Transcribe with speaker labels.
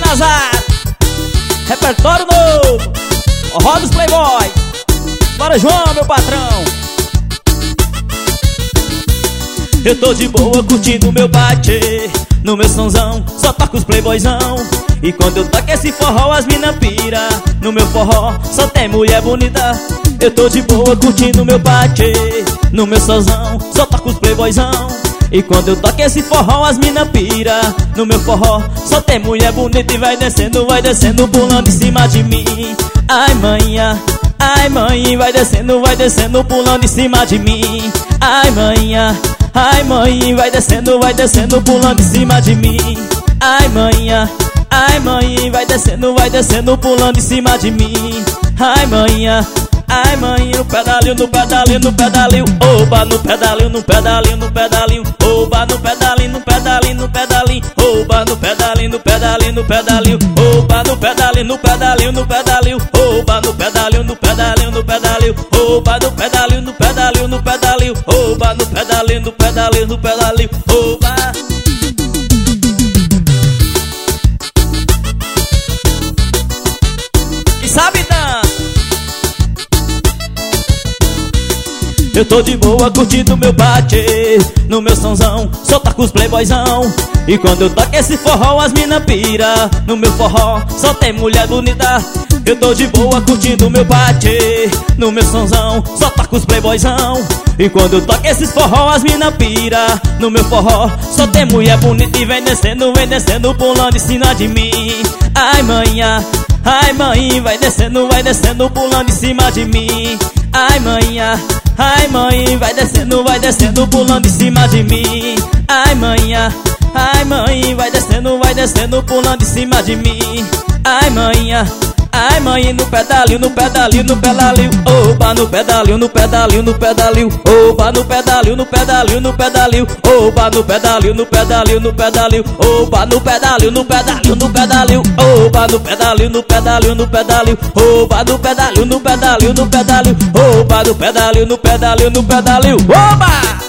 Speaker 1: Nazar, repertório novo, roda os playboys. Bora, João, meu patrão. Eu tô de boa curtindo meu bate, no meu sonzão, só toco os playboyzão. E quando eu toco esse forró as mina pira, no meu forró só tem mulher bonita. Eu tô de boa curtindo meu bate, no meu sonzão, só toco os playboyzão. E quando eu toco esse forró as mina pira, no meu forró só tem mulher bonita. E vai descendo, pulando em cima de mim. Ai, manhã, ai, mãe, vai descendo, pulando em cima de mim. Ai, manhã, ai, mãe, vai descendo, pulando em cima de mim. Ai, manhã, ai, mãe, vai descendo, pulando em cima de mim. Ai, manhã, ai, mãe, no pedalinho, no pedalinho, no pedalinho. Oba, no pedalinho, no pedalinho, no pedalinho. Oba, no pedalinho, no pedalinho, no pedalinho. Oba, no pedalinho, no pedalinho, no pedalinho. Oba, no pedalinho, no pedalinho, no pedalinho. Oba, no pedalinho, no pedalinho, no pedalinho. Oba, no pedalinho, no pedalinho, no pedalinho. Oba, no pedalinho, no pedalinho, no pedalinho. Oba. E sabe dança? Eu tô de boa curtindo meu bate, no meu sonzão, só toco os playboyzão. E quando eu toco esse forró as mina pira, no meu forró só tem mulher bonita. Eu tô de boa curtindo meu bate, no meu sonzão, só toco os playboyzão. E quando eu toco esses forró as mina pira, no meu forró só tem mulher bonita. E vem descendo, pulando em cima de mim. Ai, manhã, ai, mãe, vai descendo, pulando em cima de mim. Ai, manhã, ai, mãe, vai descendo, pulando em cima de mim. Ai, manhã, ai, mãe, vai descendo, pulando em cima de mim. Ai, manhã, ai, mãe, no pedalinho, no pedalinho, no pedalinho. Oba, no pedalinho, no pedalinho, no pedalinho. Oba, no pedalinho, no pedalinho, no pedalinho. Oba, no pedalinho, no pedalinho, no pedalinho. Oba, no pedalinho, no pedalinho, no pedalinho. Oba, no pedalinho, no pedalinho, no pedalinho. Oba, no pedalinho, no pedalinho, no pedalinho. Oba, no pedalinho, no pedalinho, no pedalinho. Oba!